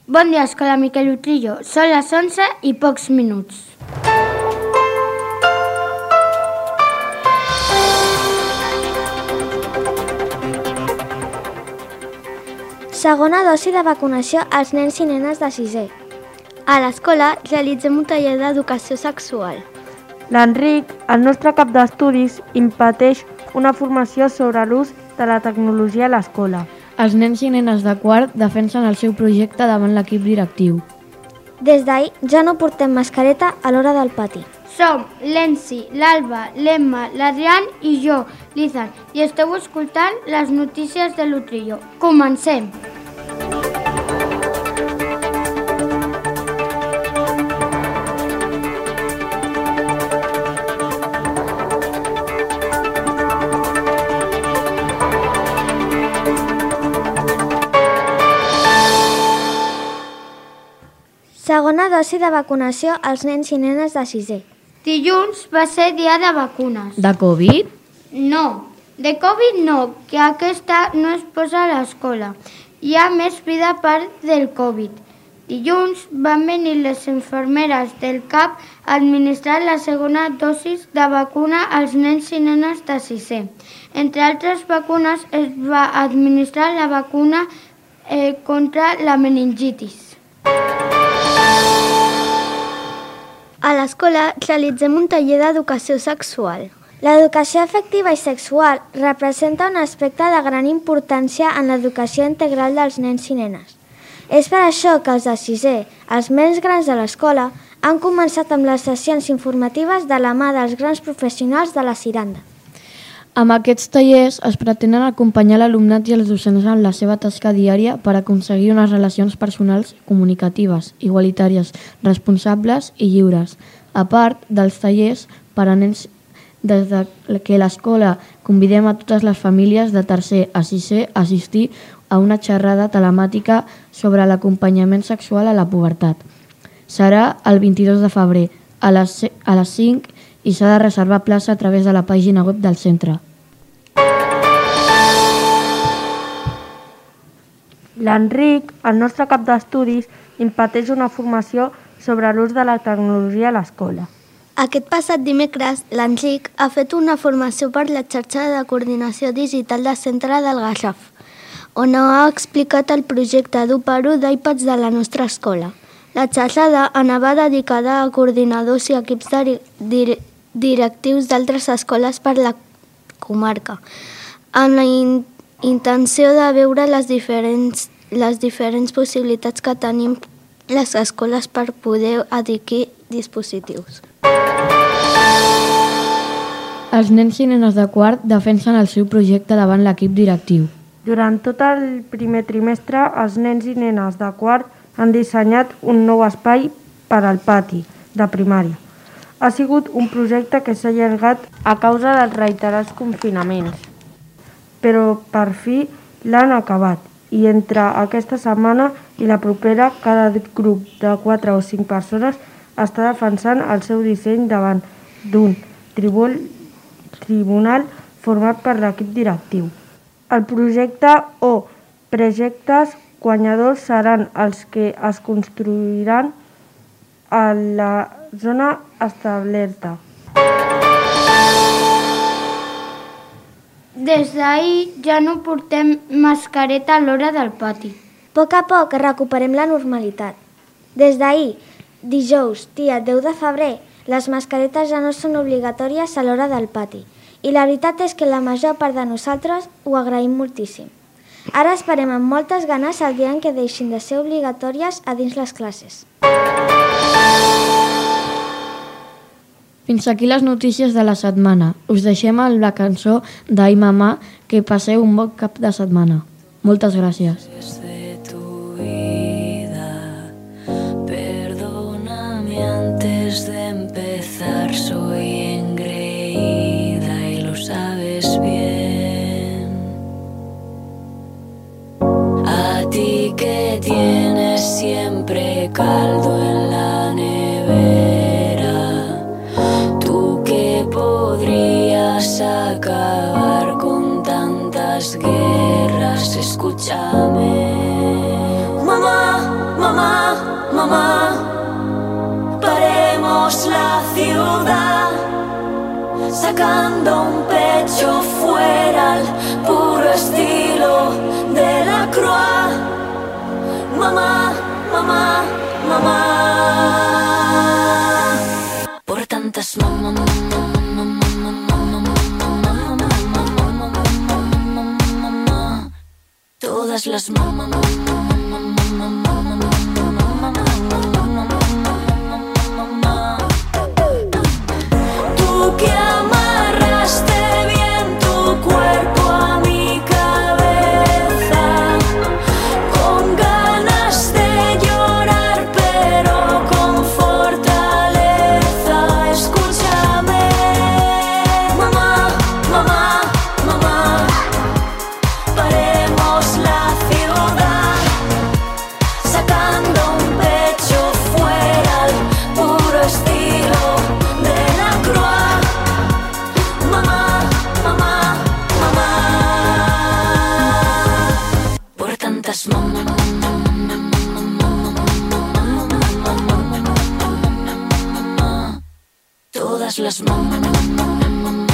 Bon dia, Escola Miquel Utrillo. Són les 11 i pocs minuts. Segona dosi de vacunació als nens i nenes de 6è. A l'escola realitzem un taller d'educació sexual. L'Enric, el nostre cap d'estudis, imparteix una formació sobre l'ús de la tecnologia a l'escola. Els nens i nenes de quart defensen el seu projecte davant l'equip directiu. Des d'ahir ja no portem mascareta a l'hora del pati. Som l'Enci, l'Alba, l'Emma, l'Adrián i jo, l'Izan, i esteu escoltant les notícies de l'Utrillo. Comencem! Segona dosi de vacunació als nens i nenes de 6è. Dilluns va ser dia de vacunes. De Covid? No, de Covid no, que aquesta no es posa a l'escola. Hi ha més vida a part del Covid. Dilluns van venir les infermeres del CAP a administrar la segona dosi de vacuna als nens i nenes de 6è. Entre altres vacunes es va administrar la vacuna contra la meningitis. A l'escola realitzem un taller d'educació sexual. L'educació afectiva i sexual representa un aspecte de gran importància en l'educació integral dels nens i nenes. És per això que els de 6è, els més grans de l'escola, han començat amb les sessions informatives de la mà dels grans professionals de la Ciranda. Amb aquests tallers es pretenen acompanyar l'alumnat i els docents en la seva tasca diària per aconseguir unes relacions personals comunicatives, igualitàries, responsables i lliures. A part dels tallers per a nens, des que l'escola convidem a totes les famílies de tercer a 6è a assistir a una xerrada telemàtica sobre l'acompanyament sexual a la pubertat. Serà el 22 de febrer a les 5 i s'ha de reservar plaça a través de la pàgina web del centre. L'Enric, el nostre cap d'estudis, imparteix una formació sobre l'ús de la tecnologia a l'escola. Aquest passat dimecres, l'Enric ha fet una formació per la xarxa de coordinació digital del centre del Garraf, on ha explicat el projecte d'1x1 d'iPads de la nostra escola. La xerrada anava dedicada a coordinadors i equips directius d'altres escoles per la comarca, amb la intenció de veure les diferents possibilitats que tenim les escoles per poder adquirir dispositius. Els nens i nenes de quart defensen el seu projecte davant l'equip directiu. Durant tot el primer trimestre, els nens i nenes de quart han dissenyat un nou espai per al pati de primària. Ha sigut un projecte que s'ha allargat a causa dels reiterats confinaments, però per fi l'han acabat i entre aquesta setmana i la propera cada grup de 4 o 5 persones està defensant el seu disseny davant d'un tribunal format per l'equip directiu. El projecte o projectes guanyadors seran els que es construiran a la zona establerta. Des d'ahir ja no portem mascareta a l'hora del pati. A poc recuperem la normalitat. Des d'ahir, dijous, dia 10 de febrer, les mascaretes ja no són obligatòries a l'hora del pati. I la veritat és que la major part de nosaltres ho agraïm moltíssim. Ara esperem amb moltes ganes el dia en què deixin de ser obligatòries a dins les classes. Fins aquí les notícies de la setmana. Us deixem amb la cançó d'Ai Mamà, que passeu un bon cap de setmana. Moltes gràcies. De tu vida, perdóname antes de empezar, soy engreída y lo sabes bien. A ti que tienes siempre caldo en la nevera, tú que podrías acabar con tantas guerras, escúchame. Mamá, mamá. mamá, paremos la ciudad, sacando un pecho fuera al puro estilo de la Croix. Mamá, mamá, mamá, por tantas mamás, todas las mamás. Tú que amarraste bien tu cuerpo a mi cabeza, con ganas de llorar pero con fortaleza. Escúchame, mamá, mamá, mamá, paremos la ciudad, sacando un pecho fuera al puro estilo de la Croix. Mamá, mamá, mamá, por tantas mamás, todas las mamás.